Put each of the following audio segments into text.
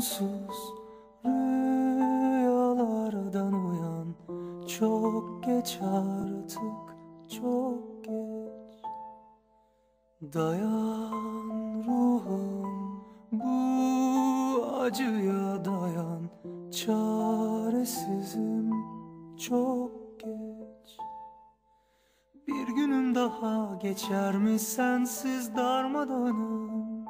sonsuz rüyalardan uyan. Çok geç artık, çok geç. Dayan ruhum, bu acıya dayan. Çaresizim, çok geç. Bir günüm daha geçer mi sensiz darmadağınım?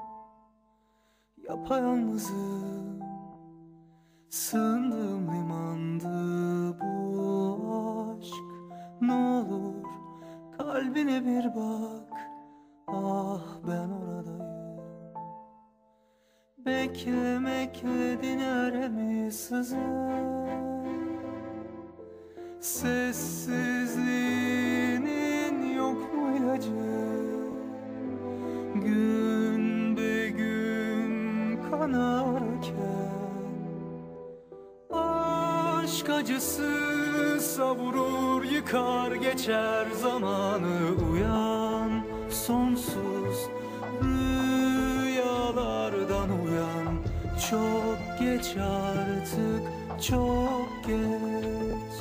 Yapayalnızım, sığındığım limandı bu aşk. Ne olur kalbine bir bak, ah ben oradayım. Bekle dinere mi sızar? Sessizliğinin yok mu ilacı? Gün be gün kanarken aşk acısı savurur, yıkar geçer zamanı. Uyan, sonsuz rüyalardan uyan. Çok geç artık, çok geç.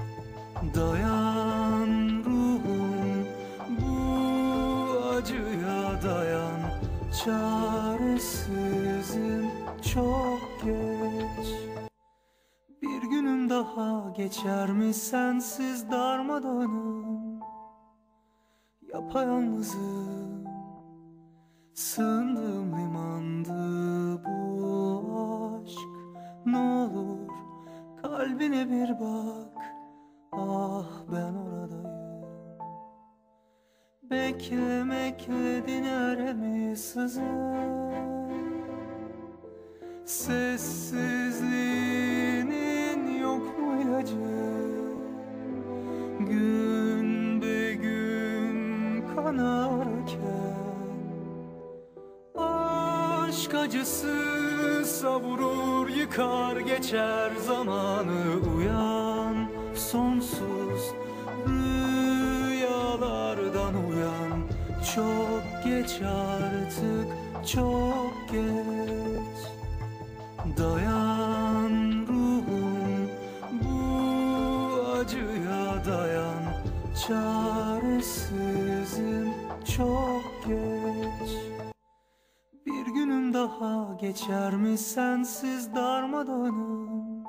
Dayan ruhum, bu acıya dayan. Çaresizim, çok geç. Bir günüm daha geçer mi sensiz darmadağınım? Yapayalnızım, sığındığım limandı bu aşk. Ne olur kalbine bir bak, ah ben oradayım. Bekle dinere mi sızar? Sessizliğinin yok mu ilacı? Gün be gün kanarken aşk acısı savurur, yıkar geçer zamanı. Uyan, sonsuz rüyalardan uyan. Çok geç artık, çok geç. Dayan ruhum, bu acıya dayan. Çaresizim, çok geç. Bir günüm daha geçer mi sensiz darmadağınım?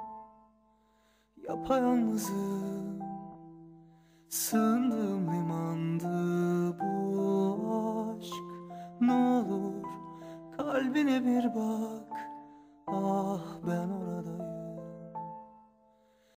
Yapayalnızım, sığındığım limandı bu aşk. Ne olur kalbine bir bak, ah